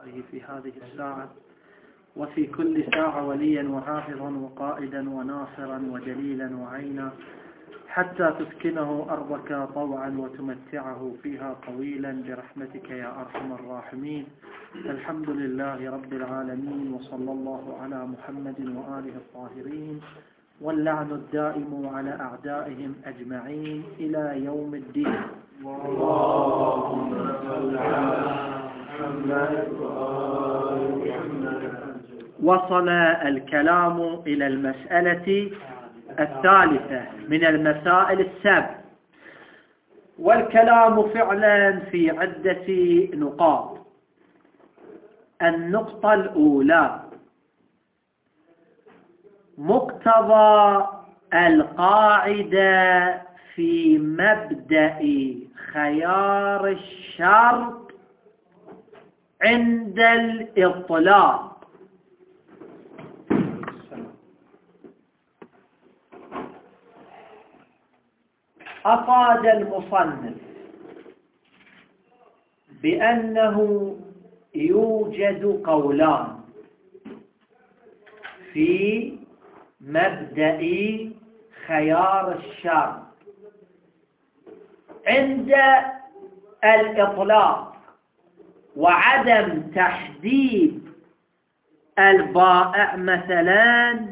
بحقه في هذه الساعة وفي كل ساعة وليا وحافظا وقائدا وناصرا ودليلا وعينا حتى تسكنه أرضك طوعا وتمتعه فيها طويلا برحمتك يا أرحم الراحمين. الحمد لله رب العالمين، وصلى الله على محمد وآله الطاهرين، واللعن الدائم على أعدائهم أجمعين إلى يوم الدين. اللهم صل على محمد وصل الكلام إلى المسألة الثالثة من المسائل السبع، والكلام فعلا في عدة نقاط. النقطة الأولى: مقتضى القاعدة في مبدأ خيار الشرط عند الإطلاق. أفاد المصنف بأنه يوجد قولان في مبدأ خيار الشرط عند الإطلاق وعدم تحديد البائع مثلا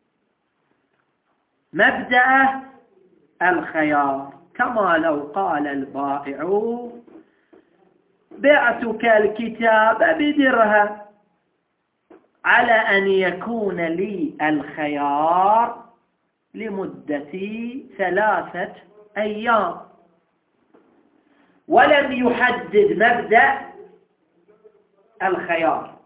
مبدأ الخيار، كما لو قال البائع: بعتك الكتاب بدرهم، على أن يكون لي الخيار لمدة 3 أيام، ولم يحدد مبدأ الخيار،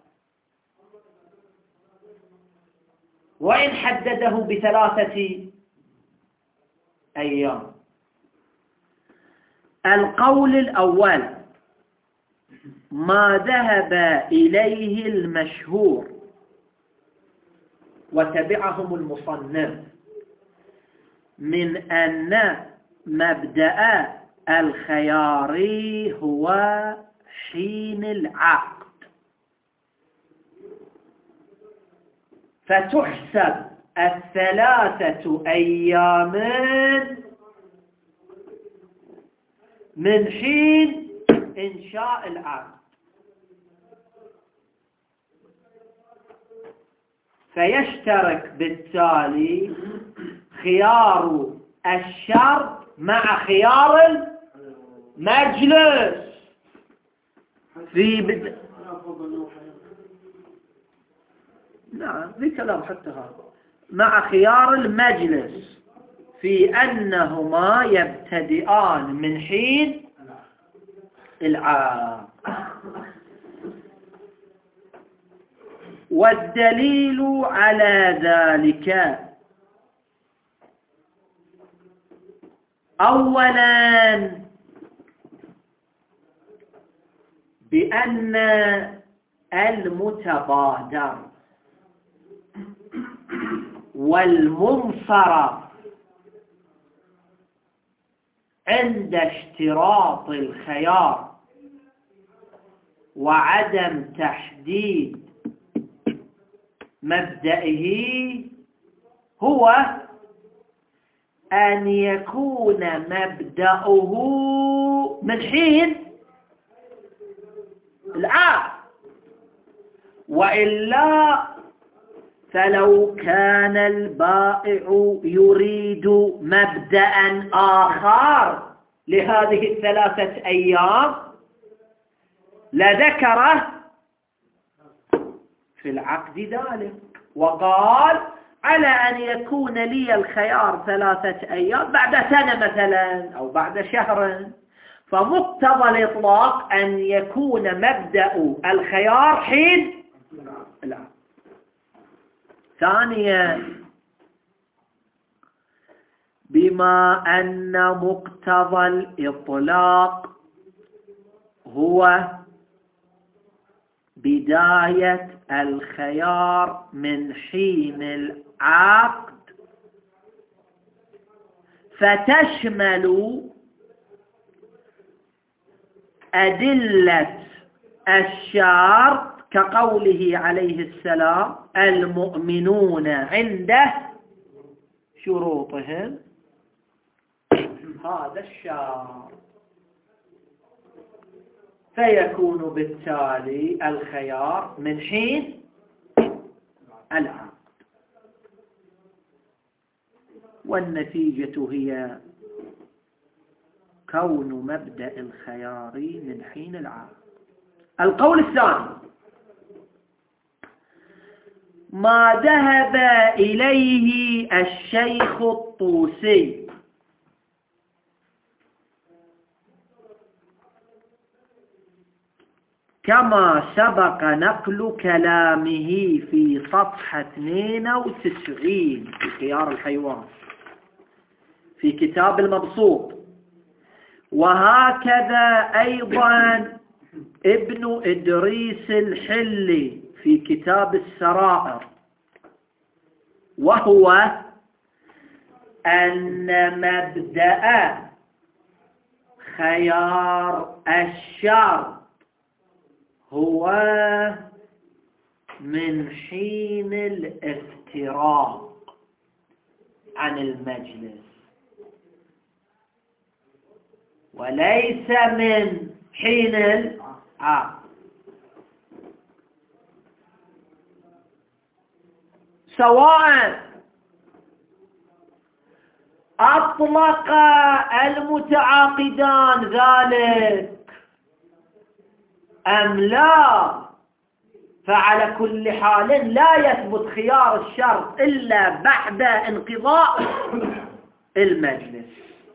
وإن حدده ب3 أيام. القول الأول ما ذهب إليه المشهور وتبعهم المصنف من أن مبدأ الخيار هو حين العقد، فتحسب 3 أيام من حين إنشاء العقد، فيشترك بالتالي خيار الشرط مع خيار المجلس في نعم في كلام حتى هذا مع خيار المجلس في أنهما يبتدئان من حين العقد. والدليل على ذلك: أولا بأن المتبادر والمنصرف عند اشتراط الخيار وعدم تحديد مبدئه هو أن يكون مبدأه من حين العقد، وإلا فلو كان البائع يريد مبدأ آخر لهذه 3 أيام لذكره في العقد ذلك وقال: على أن يكون لي الخيار 3 أيام بعد سنة مثلا أو بعد شهر. فمقتضى الإطلاق أن يكون مبدأ الخيار حين العقد. ثانيا، بما أن مقتضى الإطلاق هو بداية الخيار من حين العقد، فتشمل أدلة الشرط كقوله عليه السلام المؤمنون عنده شروطهم، هذا الشرط، فيكون بالتالي الخيار من حين العقد. والنتيجة هي كون مبدأ الخيار من حين العقد. القول الثاني ما ذهب إليه الشيخ الطوسي كما سبق نقل كلامه في صفحة 92 في خيار الحيوان في كتاب المبسوط، وهكذا أيضا ابن إدريس الحلي في كتاب السرائر، وهو أن مبدأ خيار الشرط هو من حين الافتراق عن المجلس، وليس من حين العقد. سواء أطلق المتعاقدان ذلك أم لا، فعلى كل حال لا يثبت خيار الشرط إلا بعد انقضاء المجلس.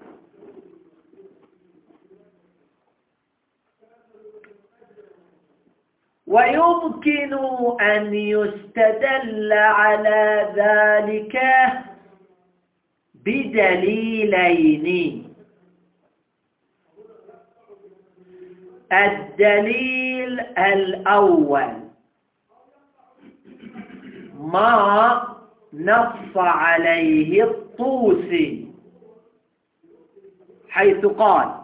ويمكن أن يستدل على ذلك بدليلين. الدليل الأول ما نص عليه الطوسي، حيث قال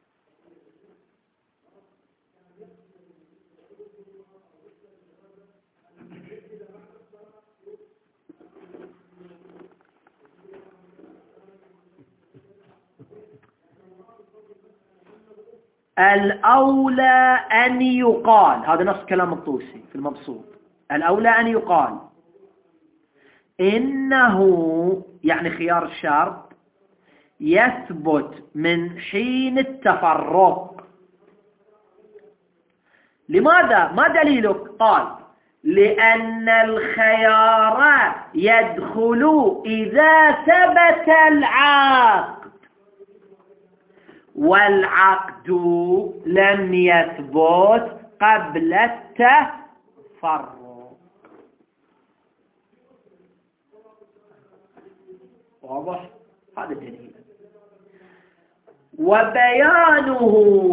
الأولى أن يقال، هذا نص كلام الطوسي في المبسوط، الأولى أن يقال إنه يعني خيار الشرط يثبت من حين التفرق. لماذا؟ ما دليلك؟ قال لأن الخيار يدخل إذا ثبت العقد، والعقد لم يثبت قبل التفرق. واضح؟ هذا الدليل. وبيانه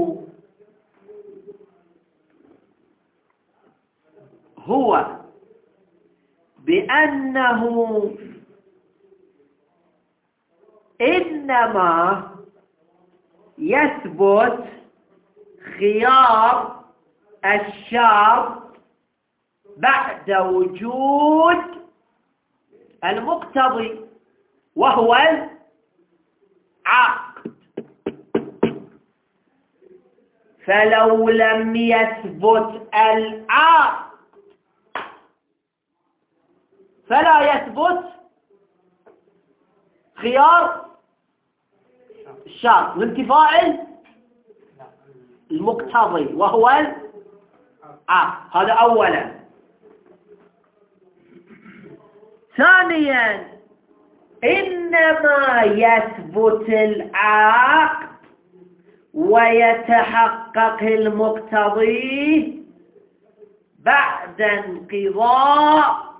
هو بأنه إنما يثبت خيار الشرط بعد وجود المقتضي وهو العقد. فلو لم يثبت العقد فلا يثبت خيار الشرط لانتفاء المقتضي وهو العقد. هذا أولا. ثانيا إنما يثبت العقد ويتحقق المقتضي بعد انقضاء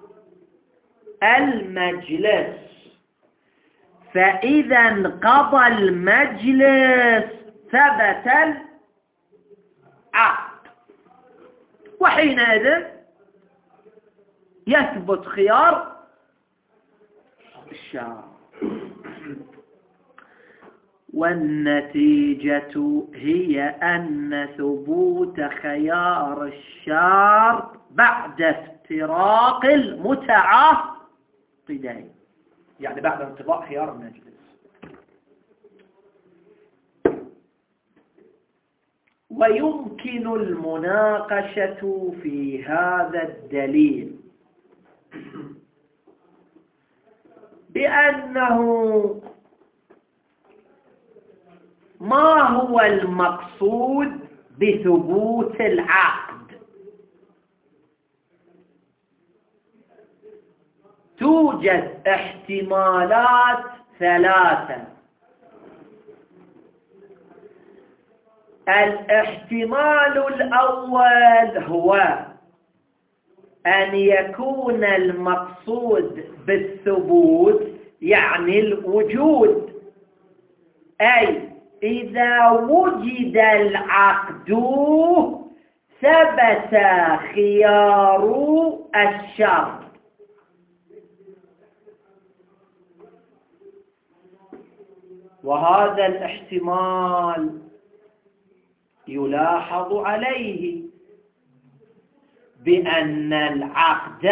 المجلس. فإذا انقضى المجلس ثبت العقد، وحينئذ يثبت خيار الشرط. والنتيجة هي أن ثبوت خيار الشرط بعد افتراق المتعاقدين، يعني بعد انقضاء خيار المجلس. ويمكن المناقشة في هذا الدليل بأنه ما هو المقصود بثبوت العقد؟ توجد احتمالات ثلاثة. الاحتمال الأول هو أن يكون المقصود بالثبوت يعني الوجود، أي إذا وجد العقد ثبت خيار الشرط. وهذا الاحتمال يلاحظ عليه بأن العقد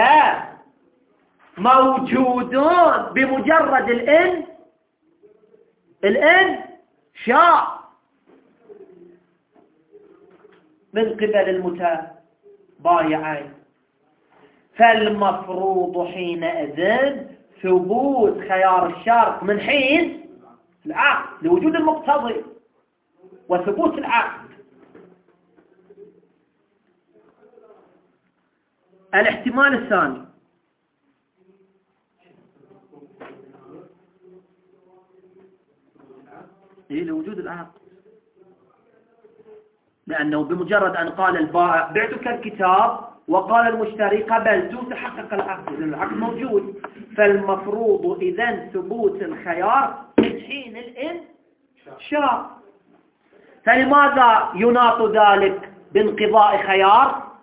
موجود بمجرد الإنشاء من قبل المتبايعين، فالمفروض حينئذ ثبوت خيار الشرط من حين العقد لوجود المقتضي وثبوت العقد. الاحتمال الثاني لوجود العقد، لأنه بمجرد أن قال البائع بعتك الكتاب وقال المشتري قبلت تحقق العقد، لأن العقد موجود. فالمفروض إذن ثبوت الخيار من حين الإنشاء. فلماذا يناط ذلك بانقضاء خيار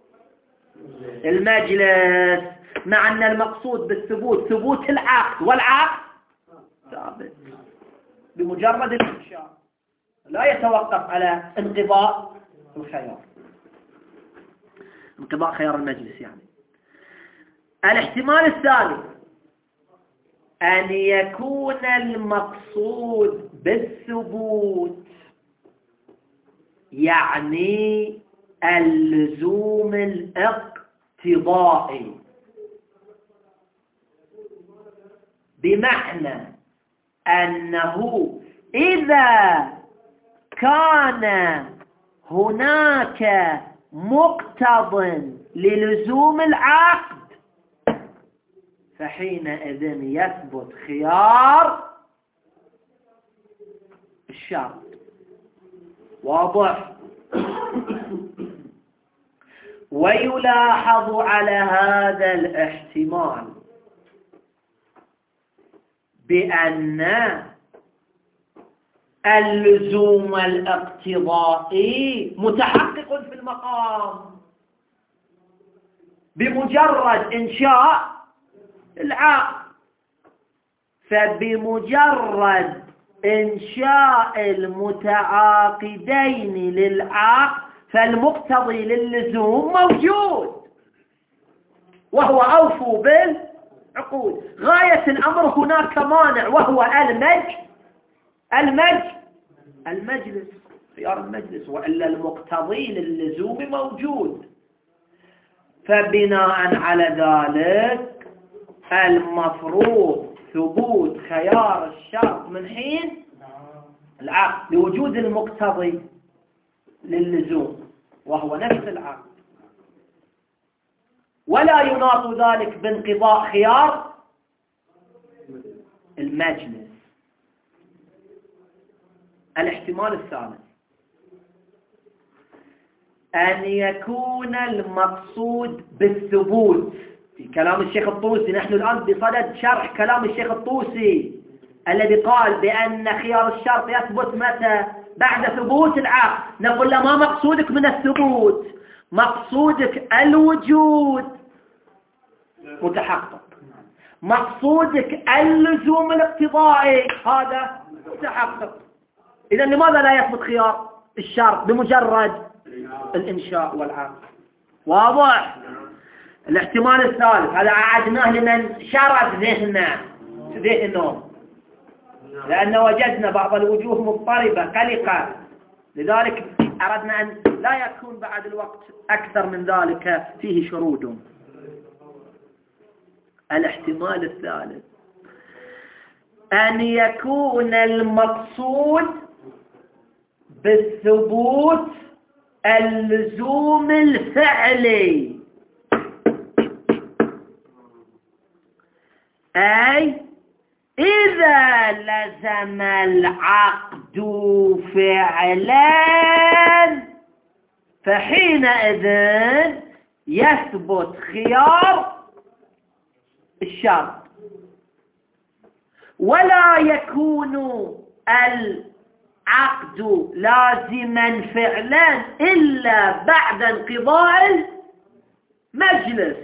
المجلس مع أن المقصود بالثبوت ثبوت العقد، والعقد ثابت بمجرد الإنشاء لا يتوقف على انقضاء الخيار، انقضاء خيار المجلس يعني. الاحتمال الثاني أن يكون المقصود بالثبوت يعني اللزوم الاقتضائي، بمعنى أنه إذا كان هناك مقتض للزوم العقد فحينئذ يثبت خيار الشرط. واضح؟ ويلاحظ على هذا الاحتمال بأن اللزوم الاقتضائي متحقق في المقام بمجرد إنشاء العقد. فبمجرد إنشاء المتعاقدين للعقد فالمقتضي للزوم موجود وهو أوفوا بالعقود. غاية الأمر هناك مانع وهو المجلس، خيار المجلس، وإلا المقتضي للزوم موجود. فبناء على ذلك المفروض ثبوت خيار الشرط من حين العقد لوجود المقتضي للزوم وهو نفس العقد، ولا يناط ذلك بانقضاء خيار المجلس. الاحتمال الثالث أن يكون المقصود بالثبوت في كلام الشيخ الطوسي. نحن الآن بصدد شرح كلام الشيخ الطوسي الذي قال بأن خيار الشرط يثبت متى؟ بعد ثبوت العقد. نقول له ما مقصودك من الثبوت؟ مقصودك الوجود متحقق، مقصودك اللزوم الاقتضائي هذا متحقق. إذا لماذا لا يثبت خيار الشرط بمجرد الإنشاء والعقد؟ واضح؟ الاحتمال الثالث هذا أعدناه لمن شرد ذهنه، لأن وجدنا بعض الوجوه مضطربة قلقة، لذلك أردنا أن لا يكون بعد الوقت أكثر من ذلك فيه شرود. الاحتمال الثالث أن يكون المقصود بالثبوت اللزوم الفعلي، أي إذا لزم العقد فعلا فحينئذ يثبت خيار الشرط، ولا يكون العقد لازما فعلا إلا بعد انقضاء المجلس.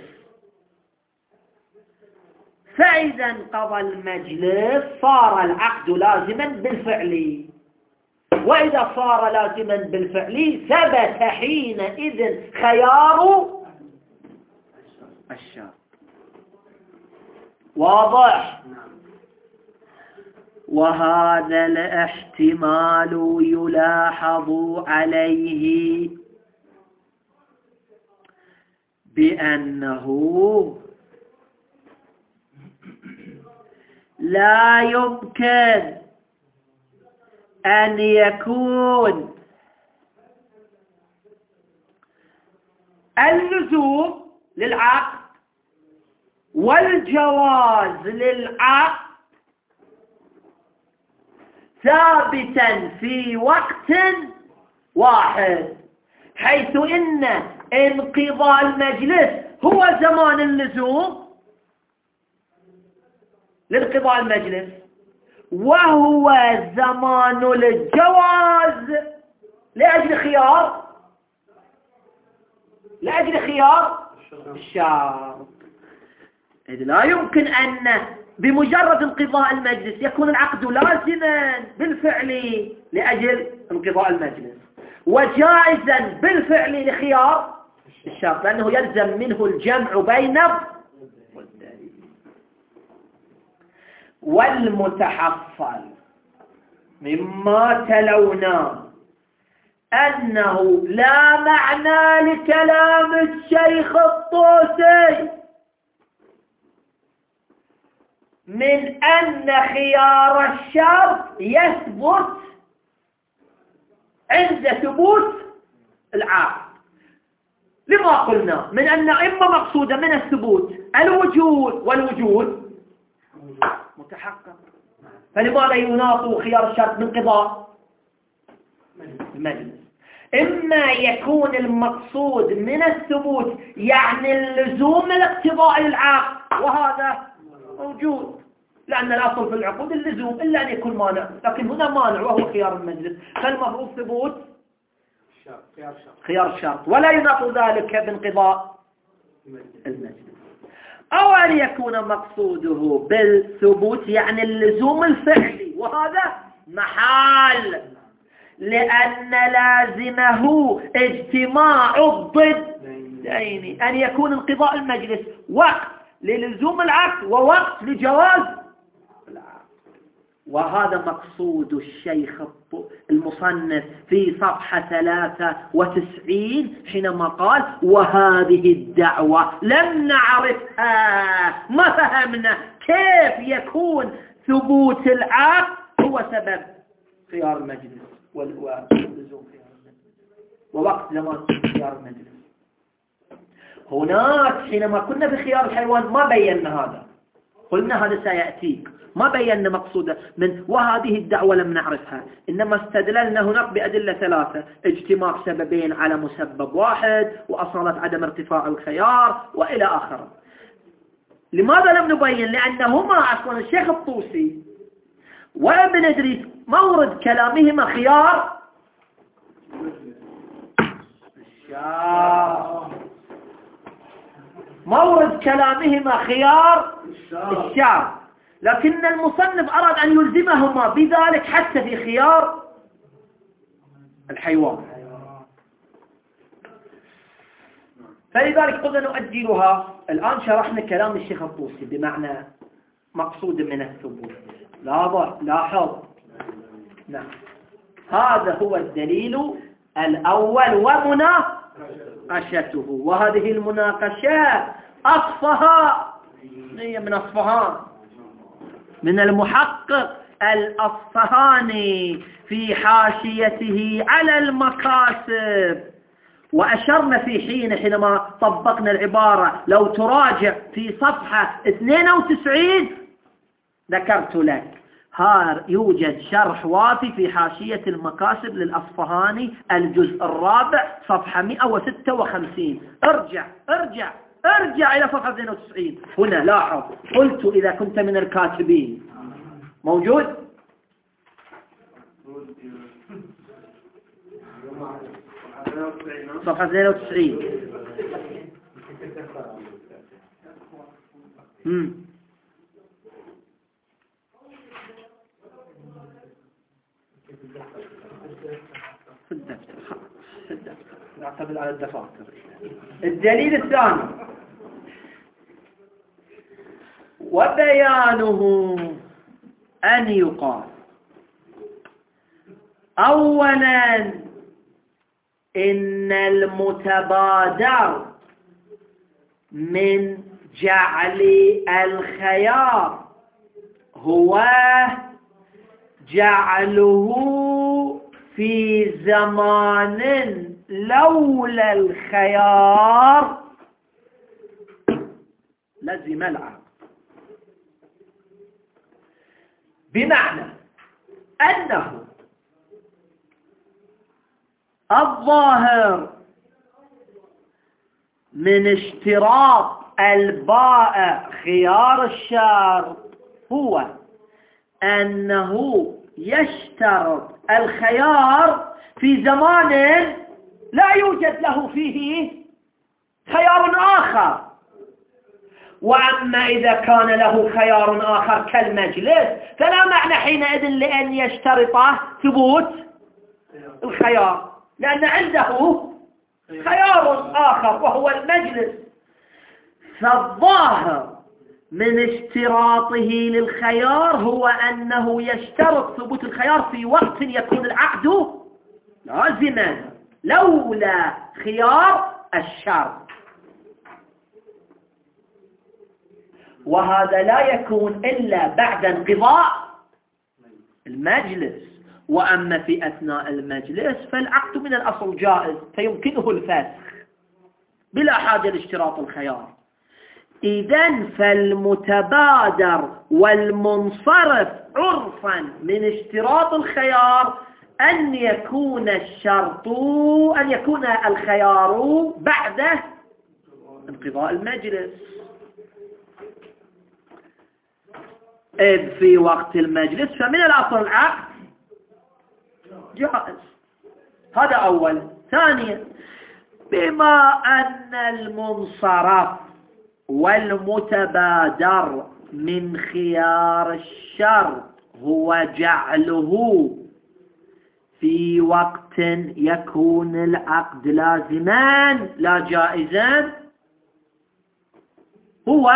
فإذا انقضى المجلس صار العقد لازما بالفعل، وإذا صار لازما بالفعل ثبت حينئذ خيار الشرط. واضح؟ وهذا الاحتمال يلاحظ عليه بأنه لا يمكن أن يكون اللزوم للعقد والجواز للعقد ثابتا في وقت واحد، حيث إن انقضاء المجلس هو زمان اللزوم لانقضاء المجلس، وهو زمان الجواز لأجل خيار الشرط. إذ لا يمكن أن بمجرد انقضاء المجلس يكون العقد لازما بالفعل لأجل انقضاء المجلس وجائزا بالفعل لخيار الشرط، لأنه يلزم منه الجمع بين والمتحصل مما تلونا أنه لا معنى لكلام الشيخ الطوسي من أن خيار الشرط يثبت عند ثبوت العقد. لما قلنا من أن إما مقصودا من الثبوت الوجود، والوجود متحقق، فلماذا يناط خيار الشرط من قضاء المجلس؟ إما يكون المقصود من الثبوت يعني اللزوم الاقتضاء للعقد، وهذا موجود لأن الأصل في العقود اللزوم إلا أن يكون مانع، لكن هنا مانع وهو خيار المجلس، فالمفروض ثبوت خيار الشرط، ولا يناط ذلك بانقضاء المجلس. أو أن يكون مقصوده بالثبوت يعني اللزوم الفعلي، وهذا محال، لأن لازمه اجتماع الضدين، أن يكون انقضاء المجلس وقت للزوم العقد ووقت لجواز العقد. وهذا مقصود الشيخ المصنف في صفحة 93 حينما قال: وهذه الدعوة لم نعرفها، ما فهمنا كيف يكون ثبوت العقد هو سبب خيار المجلس ولزوم خيار المجلس ووقت زمان خيار المجلس. هناك حينما كنا بخيار الحيوان ما بينا هذا، قلنا هذا سيأتيك، ما بينا مقصوده من وهذه الدعوة لم نعرفها، إنما استدللنا هناك بأدلة ثلاثة: اجتماع سببين على مسبب واحد، وأصالة عدم ارتفاع الخيار، وإلى آخره. لماذا لم نبين؟ لأنهما أصلا الشيخ الطوسي وابن إدريس مورد كلامهما خيار الشرط، لكن المصنف أراد أن يلزمهما بذلك حتى في خيار الحيوان. فلذلك قلنا نؤجلها. الآن شرحنا كلام الشيخ الطوسي بمعنى مقصود من الثبوت. لاحظ. نعم. هذا هو الدليل الأول ومناقشته. وهذه المناقشة أصفها هي من أصفهان، من المحقق الأصفهاني في حاشيته على المكاسب. وأشرنا حينما طبقنا العبارة، لو تراجع في صفحة 92 ذكرت لك يوجد شرح وافي في حاشية المكاسب للأصفهاني الجزء الرابع صفحة 156. ارجع إلى صفحة 92. هنا لاحظ، قلت إذا كنت من الكاتبين موجود. صفحة 92. في الدفتر نعتمد على الدفاتر. الدليل الثاني وبيانه أن يقال أولا إن المتبادر من جعل الخيار هو جعله في زمان لولا الخيار لزم العقد، بمعنى أنه الظاهر من اشتراط البائع خيار الشرط هو أنه يشترط الخيار في زمان لا يوجد له فيه خيار آخر. وأما إذا كان له خيار آخر كالمجلس فلا معنى حينئذ لأن يشترط ثبوت الخيار، لأن عنده خيار آخر وهو المجلس. فالظاهر من اشتراطه للخيار هو أنه يشترط ثبوت الخيار في وقت يكون العقد لازما لولا خيار الشرط، وهذا لا يكون إلا بعد انقضاء المجلس. وأما في أثناء المجلس فالعقد من الأصل جائز فيمكنه الفسخ بلا حاجة لاشتراط الخيار. إذن فالمتبادر والمنصرف عرفا من اشتراط الخيار أن يكون الخيار بعد انقضاء المجلس، إذ في وقت المجلس فمن الأصل العقد جائز. هذا أول. ثانيا، بما أن المنصرف والمتبادر من خيار الشرط هو جعله في وقت يكون العقد لازمان لا جائزا، هو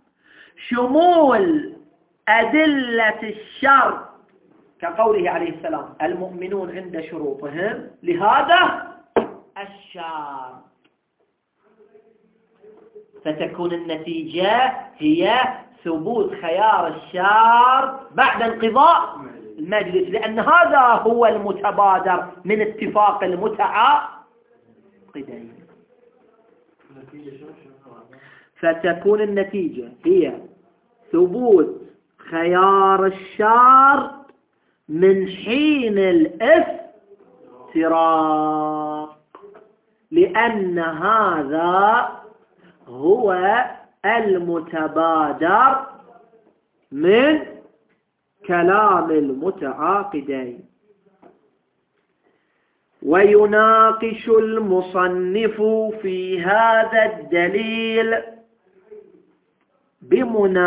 شمول أدلة الشرط كقوله عليه السلام المؤمنون عند شروطهم لهذا الشرط، فتكون النتيجة هي ثبوت خيار الشرط بعد انقضاء المجلس، لأن هذا هو المتبادر من اتفاق المتعاقدين. فتكون النتيجة هي ثبوت خيار الشرط من حين الافتراق، لأن هذا هو المتبادر من كلام المتعاقدين. ويناقش المصنف في هذا الدليل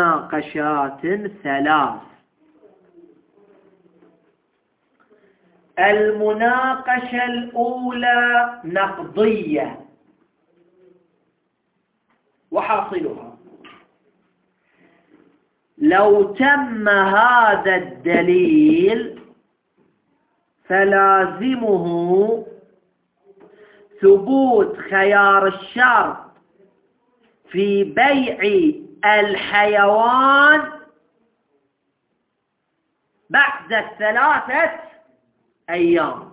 بمناقشات ثلاث. المناقشة الأولى نقضية، وحاصلها لو تم هذا الدليل فلازمه ثبوت خيار الشرط في بيع الحيوان بعد 3 أيام،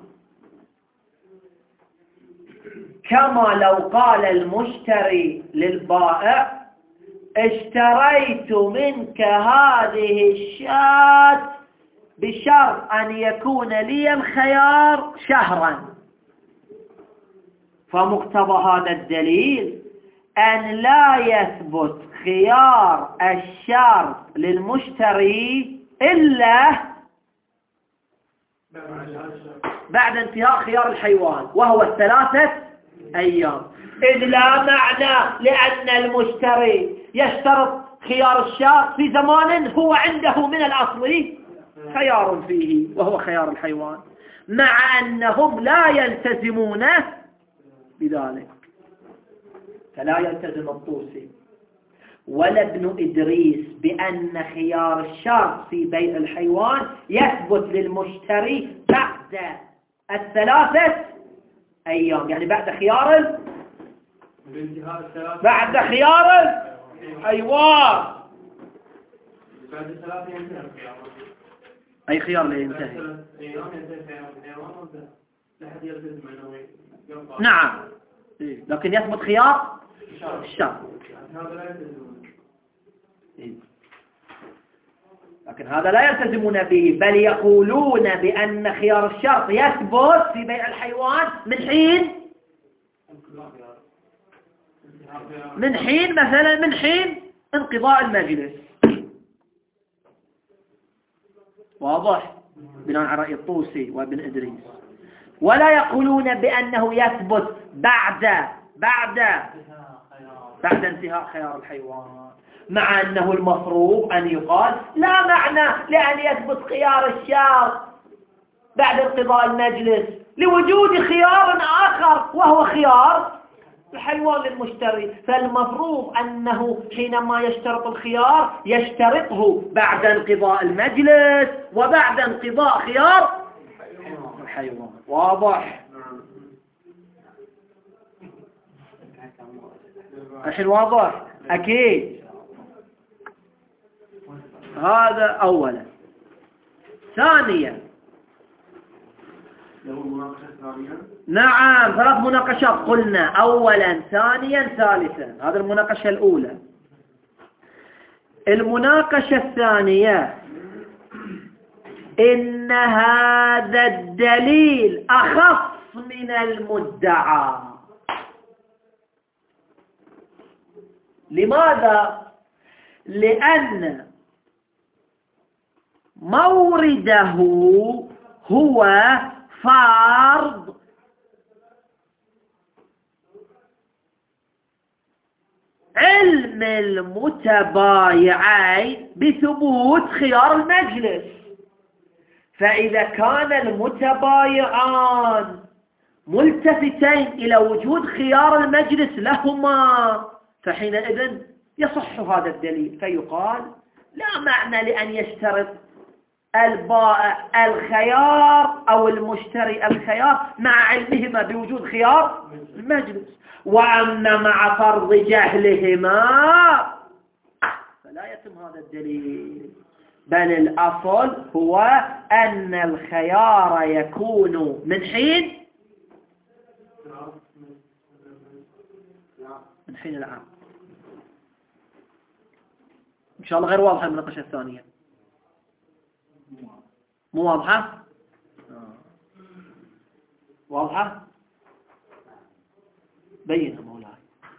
كما لو قال المشتري للبائع اشتريت منك هذه الشاة بشرط أن يكون لي الخيار شهرا، فمقتضى هذا الدليل أن لا يثبت خيار الشرط للمشتري إلا بعد انتهاء خيار الحيوان وهو 3 أيام، إذ لا معنى لأن المشتري يشترط خيار الشرط في زمان هو عنده من الأصل خيار فيه وهو خيار الحيوان، مع أنهم لا يلتزمون بذلك. فلا يلتزم الطوسي ولا ابن إدريس بأن خيار الشرط في بيع الحيوان يثبت للمشتري بعد 3 أيام، يعني بعد خيار الحيوان. بعد 3 ينتهي أي خيار لا ينتهي؟ نعم، لكن يثبت خيار الشرط، لكن هذا لا يلتزمون به، بل يقولون بأن خيار الشرط يثبت في بيع الحيوان من حين مثلا من حين انقضاء المجلس. واضح؟ بناء على رأي الطوسي وابن إدريس. ولا يقولون بأنه يثبت بعد انتهاء خيار الحيوان، مع أنه المفروض أن يقال لا معنى لأن يثبت خيار الشرط بعد انقضاء المجلس لوجود خيار آخر وهو خيار الحيوان للمشتري، فالمفروض أنه حينما يشترط الخيار يشترطه بعد انقضاء المجلس وبعد انقضاء خيار الحيوان. واضح؟ الحين واضح؟ أكيد. هذا أولا. ثانيا، نعم 3 مناقشات قلنا، أولا ثانيا ثالثا، هذا المناقشة الأولى. المناقشة الثانية إن هذا الدليل أخف من المدعى. لماذا؟ لأن مورده هو فرض علم المتبايعين بثبوت خيار المجلس، فإذا كان المتبايعان ملتفتين إلى وجود خيار المجلس لهما فحينئذ يصح هذا الدليل، فيقال لا معنى لأن يشترط البائع الخيار أو المشتري الخيار مع علمهما بوجود خيار المجلس، وأن مع فرض جهلهما فلا يتم هذا الدليل، بل الأصل هو أن الخيار يكون من حين العقد. إن شاء الله غير واضحة المناقشة الثانية، مو واضحة؟ واضحة؟ بينها مولاي.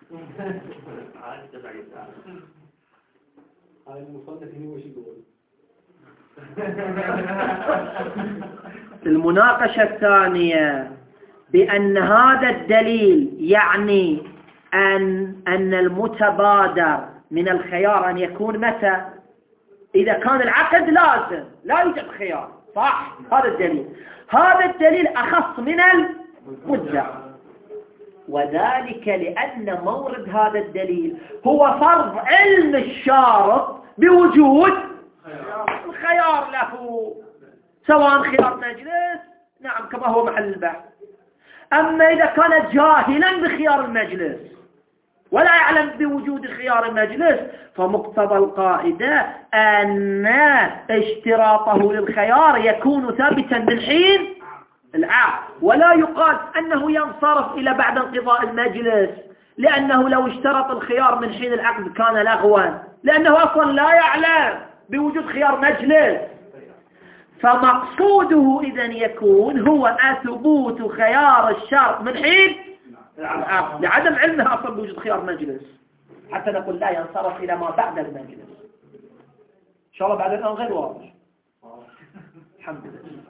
المناقشة الثانية بأن هذا الدليل يعني أن المتبادر من الخيار أن يكون متى؟ إذا كان العقد لازم لا يوجد خيار، صح؟ هذا الدليل أخص من المدعى، وذلك لأن مورد هذا الدليل هو فرض علم الشارط بوجود الخيار له، سواء خيار مجلس، نعم كما هو محل البحث. أما إذا كان جاهلا بخيار المجلس ولا يعلم بوجود خيار المجلس، فمقتضى القاعدة أن اشتراطه للخيار يكون ثابتا من حين العقد، ولا يقال أنه ينصرف إلى بعد انقضاء المجلس، لأنه لو اشترط الخيار من حين العقد كان لغوا، لأنه أصلا لا يعلم بوجود خيار مجلس. فمقصوده إذن يكون هو ثبوت خيار الشرط من حين العقد، لعدم علمه أصلا بوجود خيار مجلس، حتى نقول لا ينصرف إلى ما بعد المجلس. إن شاء الله بعد الآن غير واضح. الحمد لله.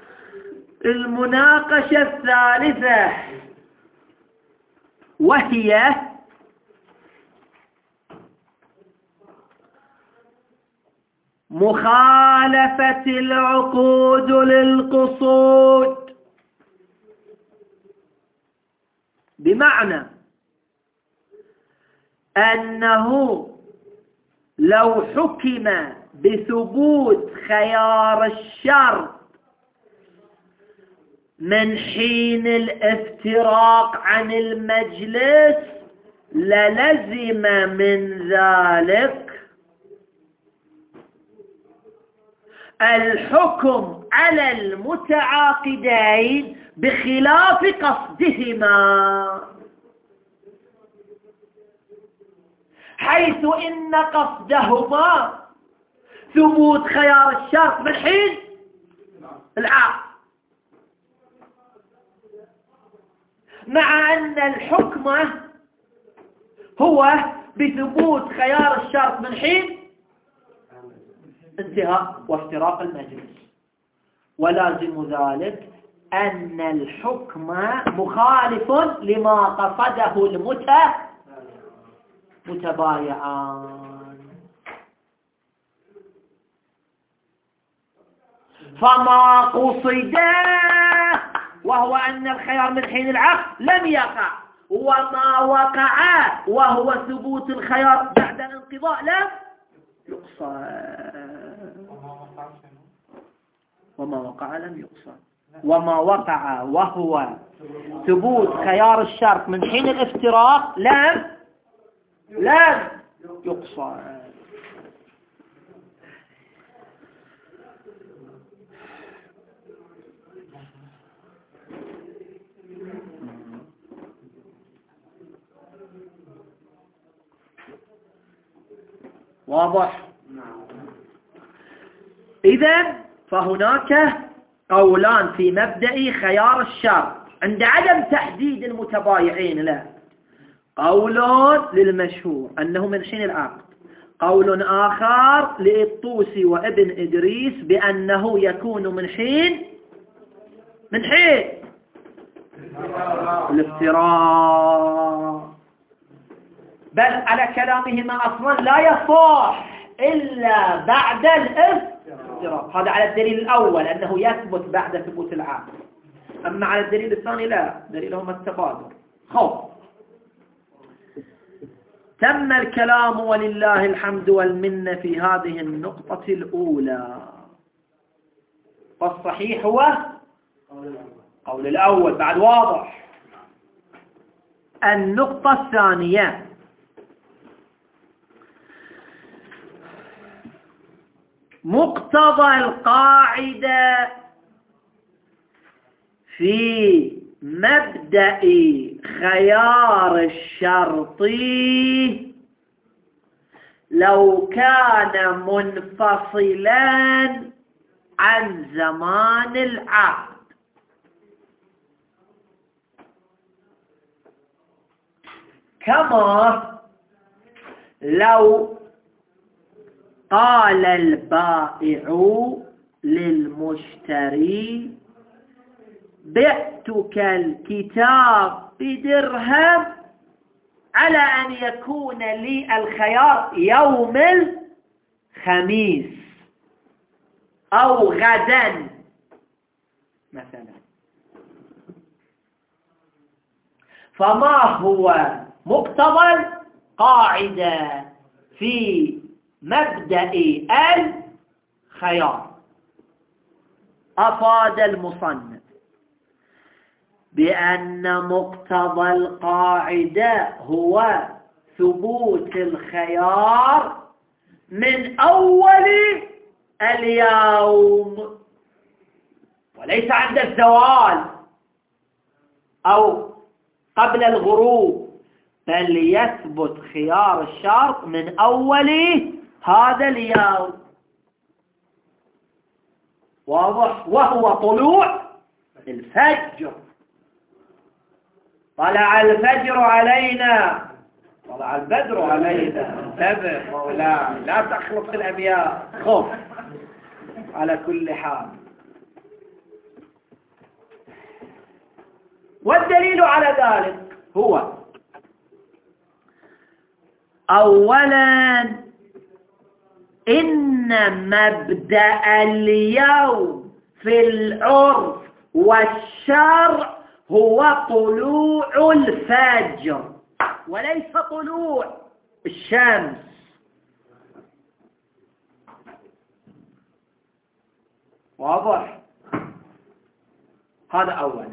المناقشة الثالثة وهي مخالفة العقود للقصود، بمعنى أنه لو حكم بثبوت خيار الشرط من حين الافتراق عن المجلس للزم من ذلك الحكم على المتعاقدين بخلاف قصدهما، حيث إن قصدهما ثبوت خيار الشرط من حين العقد، مع أن الحكم هو بثبوت خيار الشرط من حين انتهاء وافتراق المجلس. ولازم ذلك أن الحكم مخالف لما قصده المتبايعان. فما قصد وهو أن الخيار من حين العقد لم يقع، وما وقع وهو ثبوت الخيار بعد الانقضاء لم يقصى. وما وقع لم يقصى، وما وقع وهو ثبوت خيار الشرط من حين الافتراق لم يقصى. واضح؟ إذن فهناك قولان في مبدأ خيار الشرط عند عدم تحديد المتبايعين له. قول للمشهور أنه من حين العقد، قول آخر للطوسي وابن إدريس بأنه يكون من حين الافتراق، بل على كلامهما أصلا لا يصح إلا بعد الافتراق. هذا على الدليل الأول أنه يثبت بعد ثبوت العقد، أما على الدليل الثاني لا، دليلهما التبادل. تم الكلام ولله الحمد والمنة في هذه النقطة الأولى، فالصحيح هو قول الأول. بعد واضح. النقطة الثانية مقتضى القاعدة في مبدأ خيار الشرط لو كان منفصلا عن زمان العقد، كما لو قال البائع للمشتري بعتك الكتاب بدرهم على أن يكون لي الخيار يوم الخميس أو غدا مثلا. فما هو مقتضى القاعدة في مبدأ الخيار؟ أفاد المصنف بأن مقتضى القاعدة هو ثبوت الخيار من أول اليوم وليس عند الزوال أو قبل الغروب، بل يثبت خيار الشرط من أول هذا اليوم. واضح؟ وهو طلوع الفجر. طلع الفجر علينا، طلع البدر علينا. انتبه مولاي، لا تخلط الأبيات. خف. على كل حال، والدليل على ذلك هو أولا إن مبدأ اليوم في العرف والشرع هو طلوع الفجر وليس طلوع الشمس. واضح؟ هذا أولا.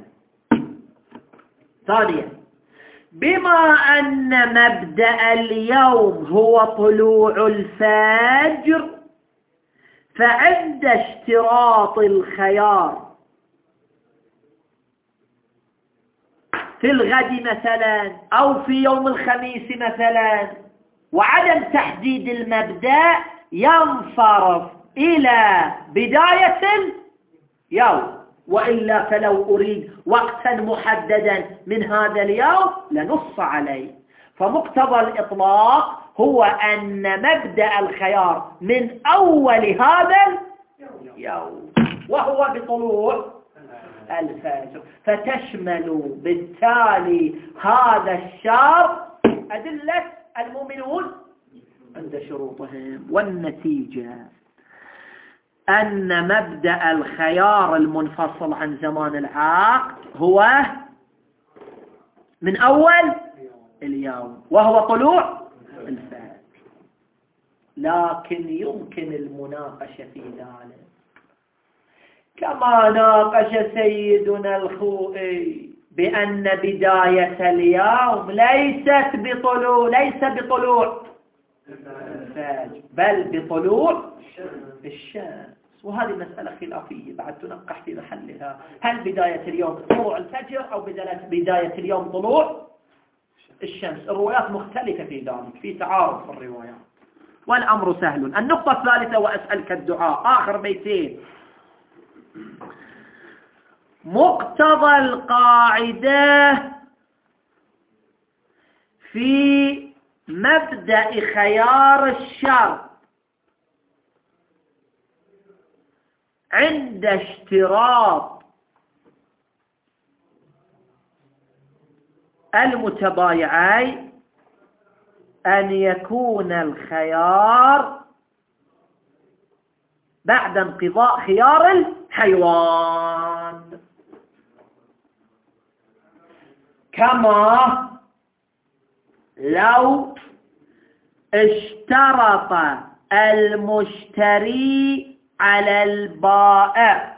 ثانيا، بما أن مبدأ اليوم هو طلوع الفجر، فعند اشتراط الخيار في الغد مثلا أو في يوم الخميس مثلا وعدم تحديد المبدأ، ينصرف إلى بداية اليوم، وإلا فلو أريد وقتا محددا من هذا اليوم لنص عليه. فمقتضى الإطلاق هو أن مبدأ الخيار من أول هذا اليوم وهو بطلوع الفجر، فتشمل بالتالي هذا الشرط أدلة المؤمنون عند شروطهم. والنتيجة أن مبدأ الخيار المنفصل عن زمان العقد هو من أول اليوم وهو طلوع الفجر. لكن يمكن المناقشة في ذلك كما ناقش سيدنا الخوئي بأن بداية اليوم ليس بطلوع الفجر بل بطلوع الشمس. وهذه مسألة خلافية بعد تنقح في محلها، هل بداية اليوم طلوع الفجر أو بداية اليوم طلوع الشمس؟ الروايات مختلفة في ذلك، في تعارض في الروايات، والأمر سهل. النقطة الثالثة، وأسألك الدعاء، آخر بيتين. مقتضى القاعدة في مبدأ خيار الشرط عند اشتراط المتبايعين أن يكون الخيار بعد انقضاء خيار الحيوان، كما لو اشترط المشتري على البائع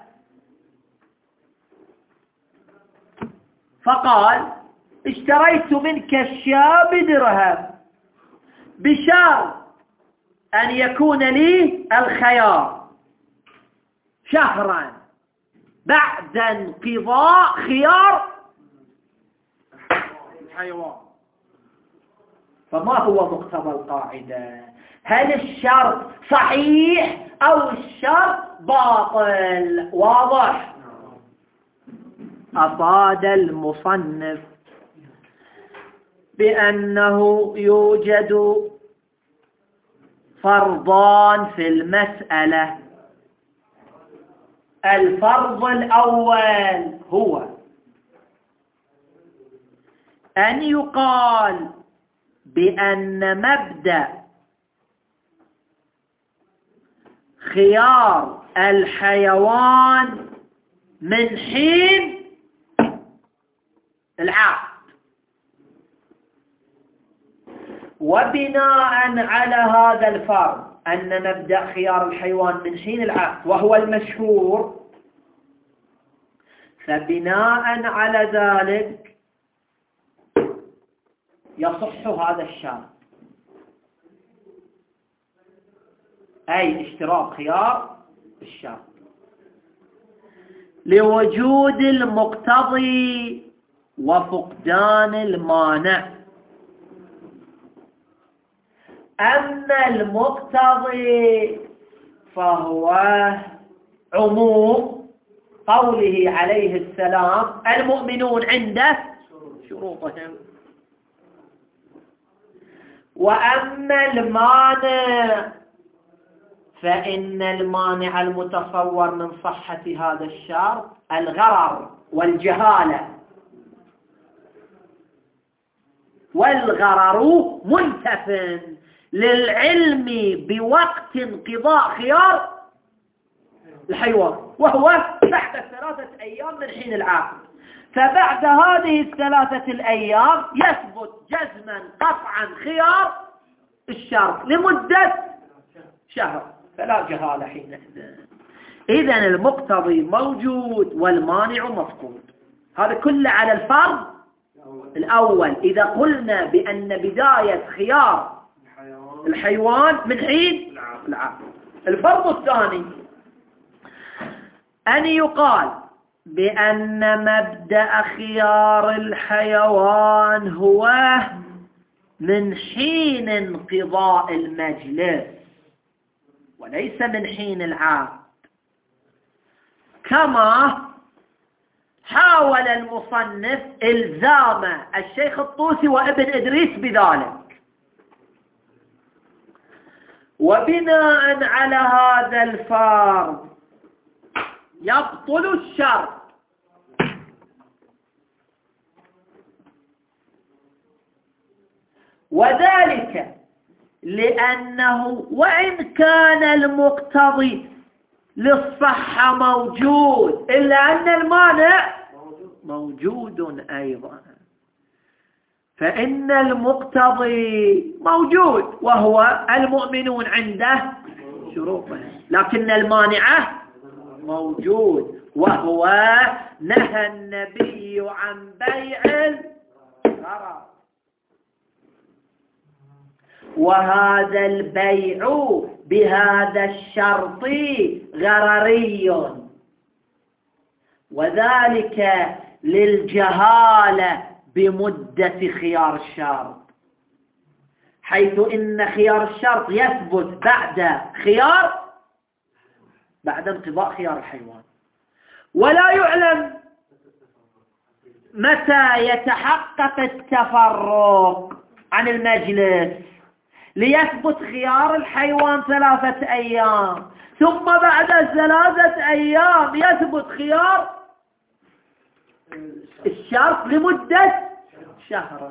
فقال: اشتريت منك الشاة بدرهم بشرط أن يكون لي الخيار شهرا بعد انقضاء خيار الحيوان. فما هو مقتضى القاعدة؟ هل الشرط صحيح أو الشرط باطل؟ واضح؟ أفاد المصنف بأنه يوجد فرضان في المسألة. الفرض الأول هو أن يقال بأن مبدأ خيار الحيوان من حين العقد. وبناء على هذا الفرض أن مبدأ خيار الحيوان من حين العقد وهو المشهور، فبناء على ذلك يصح هذا الشرط، أي اشتراط خيار الشرط لوجود المقتضي وفقدان المانع. أما المقتضي فهو عموم قوله عليه السلام المؤمنون عنده شروطهم. وأما المانع فإن المانع المتصور من صحة هذا الشرط الغرر والجهالة، والغرر منتف للعلم بوقت انقضاء خيار الحيوان وهو بعد 3 أيام من حين العقد. فبعد هذه 3 الأيام يثبت جزما قطعا خيار الشرط لمدة شهر، فلا جهالة حينئذ. إذن المقتضي موجود والمانع مفقود. هذا كله على الفرض الأول إذا قلنا بأن بداية خيار الحيوان من حين العقد. الفرض الثاني أن يقال بأن مبدأ خيار الحيوان هو من حين انقضاء المجلس وليس من حين العقد، كما حاول المصنف إلزام الشيخ الطوسي وابن إدريس بذلك. وبناء على هذا الفرض يبطل الشرط، وذلك لأنه وإن كان المقتضي للصحة موجود إلا أن المانع موجود أيضا. فإن المقتضي موجود وهو المؤمنون عنده شروطه، لكن المانع موجود وهو نهى النبي عن بيع الغرر، وهذا البيع بهذا الشرط غرري، وذلك للجهالة بمدة خيار الشرط، حيث إن خيار الشرط يثبت بعد انقضاء خيار الحيوان، ولا يعلم متى يتحقق التفرق عن المجلس ليثبت خيار الحيوان 3 أيام، ثم بعد 3 أيام يثبت خيار الشرط لمدة شهر.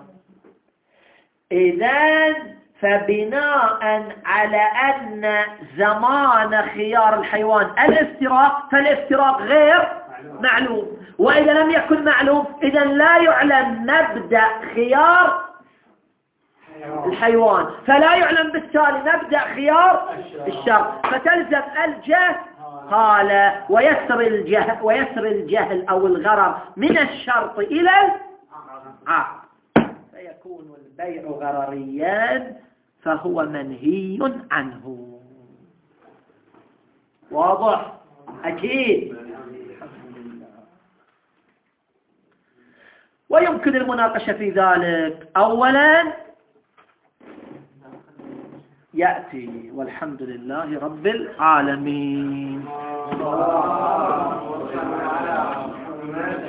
إذن فبناء على أن زمان خيار الحيوان الافتراق، فالافتراق غير معلوم، وإذا لم يكن معلوم إذن لا يعلم مبدأ خيار الحيوان، فلا يعلم بالتالي مبدأ خيار الشرط، فتلزم الجهالة ويسر الجهل أو الغرر من الشرط إلى العقد، فيكون البيع غرريا فهو منهي عنه. واضح؟ أكيد. ويمكن المناقشة في ذلك. أولا يأتي والحمد لله رب العالمين.